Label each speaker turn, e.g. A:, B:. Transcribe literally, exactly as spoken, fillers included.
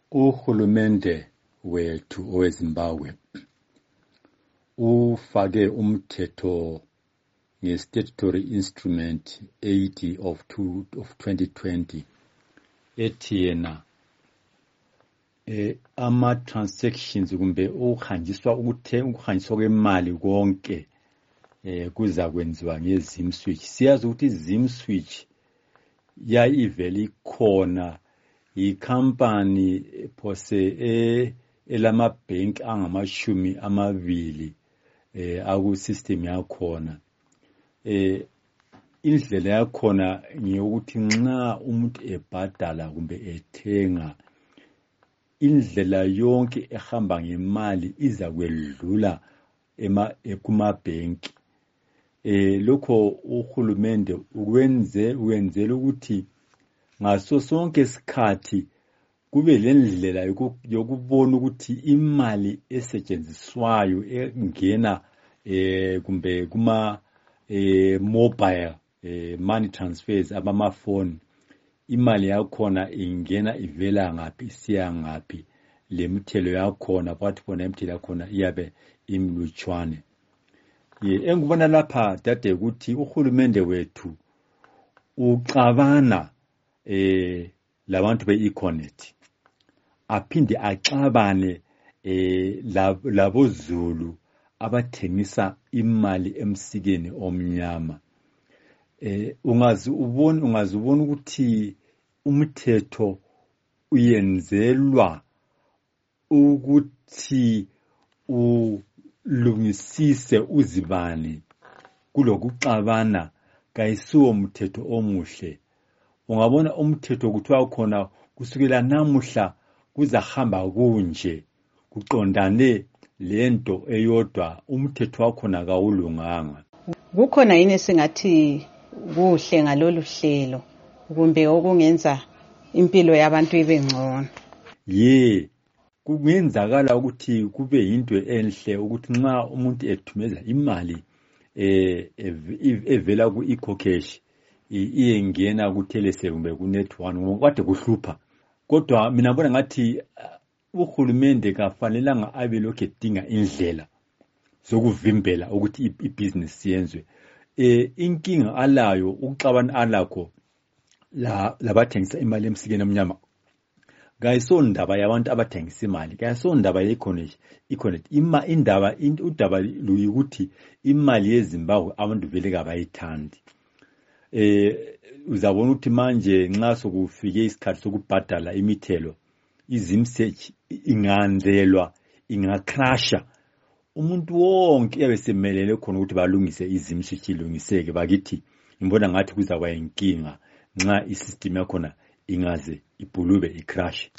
A: Uhulumende wethu oweZimbabwe ufake umthetho nge-statutory instrument eighty of twenty twenty ethi yena eh ama transactions kumbe ukuhanjiswa ukuthe ukuhanjiswa kwemali konke eh kuza kwenziwa ngezimswitch. Siyazi ukuthi izimswitch yayivele ikhona ikhampani phose eh elama bank angamashumi amabili eh aku system yakhona. Eh indlela yakhona ngiyokuthi nxa umuntu ebhadala kumbe ethenga indlela yonke ehamba ngemali iza kwedlula ema kuma bank. Eh lokho uhulumende ukwenze wenzela ukuthi ngaso sonke isikhathi kube lendlela yokubona ukuthi imali esetshenziswayo engena eh kumbe kuma eh mobile eh money transfers abama phone imali yakhona ingena ivela ngaphi isiya ngaphi lemithelo yakhona bathi bona imithelo yakhona iyabe imlutshwane. Ye engubona lapha dade ukuthi uhulumende wethu uxabana eh labantu beEconet aphinde axabane eh labozulu abathengisa imali emsikeni omnyama. Eh ungazi ubone ungazi ubone ukuthi umthetho uyenzelwa ukuthi ulungisise uzibani kulokuxabana kayisiwo umthetho omuhle. Ungabona umthetho kuthiwa khona kusukela namuhla kuzahamba kunje kuqondane lento eyodwa umthetho wakhona kawulunganga.
B: Kukhona yini singathi kuhle ngalolu hlelo kumbe okungenza impilo yabantu ibe ngcono?
A: Ye kungenzakala ukuthi kube yinto enhle ukuthi nxa umuntu ethumeza imali eh evela ku ecocash iyengena ku Telecel kumbe ku Net one ngokwade kuhlupha. Kodwa mina ngibona ngathi uhulumende kafanelanga abe lokho edinga indlela zokuvimbela ukuthi ibusiness yenzwe. Eh inkinga alayo ukuxabana alakho la labathengisa imali emsikeni omnyama kayisondaba yabantu abathengisa imali kayisondaba yeEconet Econet ima indaba udaba luyikuthi imali yeZimbabwe abantu vele kabayithandi. Eh uzabona ukuthi manje nxa sokufike isikhathi sokubhadala imithelo izimsearch inganzelwa ingacrasha umuntu wonke yabesemelele khona ukuthi balungise izimsearch ilungiseke bakithi ngibona ngathi kuzaba inkinga nxa isystem yakhona ingaze ibhulube icrash.